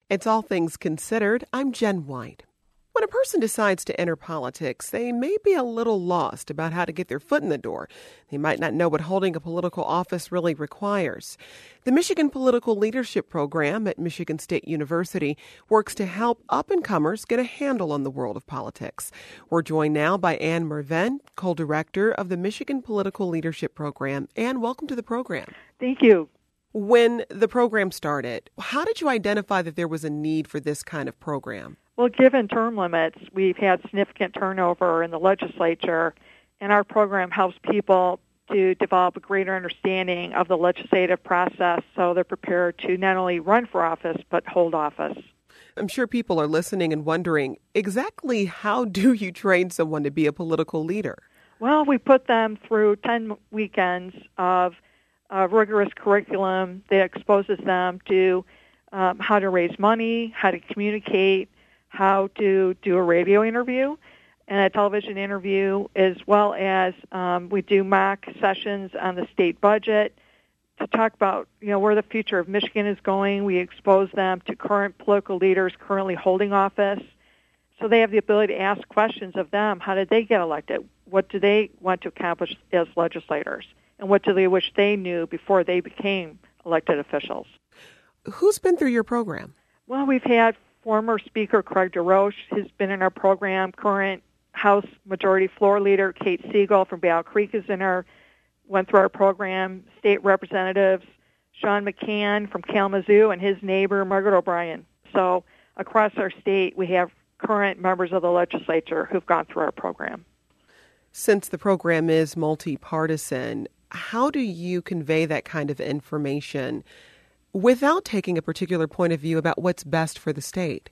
It's All Things Considered. I'm Jen White. When a person decides to enter politics, they may be a little lost about how to get their foot in the door. They might not know what holding a political office really requires. The Michigan Political Leadership Program at Michigan State University works to help up-and-comers get a handle on the world of politics. We're joined now by Ann Merven, co-director of the Michigan Political Leadership Program. Ann, welcome to the program. Thank you. When the program started, how did you identify that there was a need for this kind of program? Well, given term limits, we've had significant turnover in the legislature, and our program helps people to develop a greater understanding of the legislative process so they're prepared to not only run for office, but hold office. I'm sure people are listening and wondering, exactly how do you train someone to be a political leader? Well, we put them through 10 weekends of rigorous curriculum that exposes them to how to raise money, how to communicate, how to do a radio interview and a television interview, as well as we do mock sessions on the state budget to talk about, where the future of Michigan is going. We expose them to current political leaders currently holding office, so they have the ability to ask questions of them. How did they get elected? What do they want to accomplish as legislators? And what do they wish they knew before they became elected officials? Who's been through your program? Well, we've had former Speaker Craig DeRoche, who's been in our program. Current House Majority Floor Leader Kate Siegel from Battle Creek went through our program. State Representatives Sean McCann from Kalamazoo and his neighbor Margaret O'Brien. So across our state, we have current members of the legislature who've gone through our program. Since the program is multi-partisan, how do you convey that kind of information without taking a particular point of view about what's best for the state?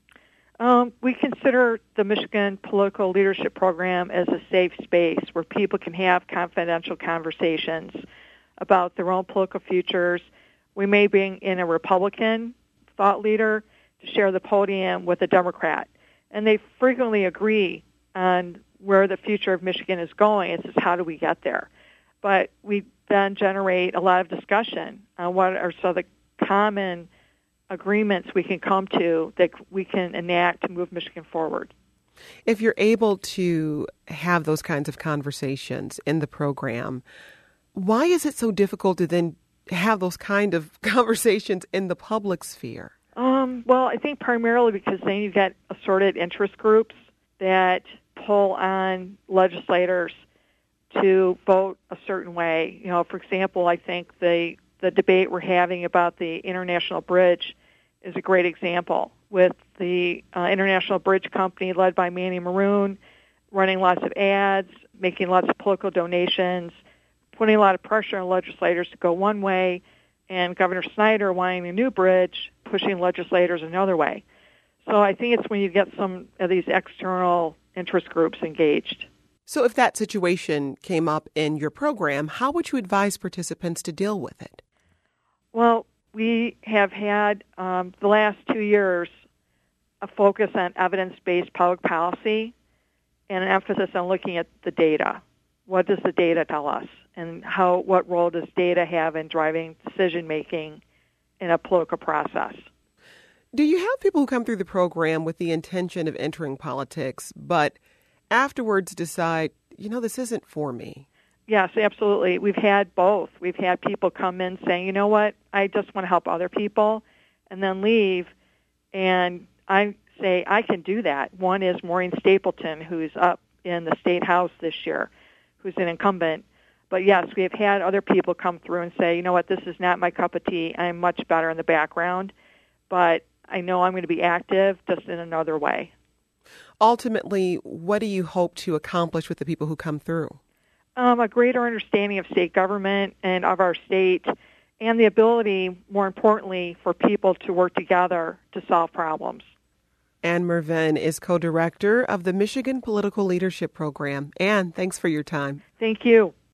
We consider the Michigan Political Leadership Program as a safe space where people can have confidential conversations about their own political futures. We may bring in a Republican thought leader to share the podium with a Democrat, and they frequently agree on where the future of Michigan is going. It's just how do we get there? But we then generate a lot of discussion on what are some of the common agreements we can come to that we can enact to move Michigan forward. If you're able to have those kinds of conversations in the program, why is it so difficult to then have those kind of conversations in the public sphere? Well, I think primarily because then you get assorted interest groups that pull on legislators to vote a certain way. For example, I think the debate we're having about the International Bridge is a great example, with the International Bridge Company led by Manny Maroon running lots of ads, making lots of political donations, putting a lot of pressure on legislators to go one way, and Governor Snyder wanting a new bridge, pushing legislators another way. So I think it's when you get some of these external interest groups engaged. So if that situation came up in your program, how would you advise participants to deal with it? Well, we have had the last 2 years a focus on evidence-based public policy and an emphasis on looking at the data. What does the data tell us? And what role does data have in driving decision-making in a political process? Do you have people who come through the program with the intention of entering politics, but afterwards decide, this isn't for me? Yes, absolutely. We've had both. We've had people come in saying, you know what, I just want to help other people, and then leave. And I say, I can do that. One is Maureen Stapleton, who's up in the State House this year, who's an incumbent. But yes, we have had other people come through and say, you know what, this is not my cup of tea. I'm much better in the background, but I know I'm going to be active just in another way. Ultimately, what do you hope to accomplish with the people who come through? A greater understanding of state government and of our state, and the ability, more importantly, for people to work together to solve problems. Ann Merven is co-director of the Michigan Political Leadership Program. Ann, thanks for your time. Thank you.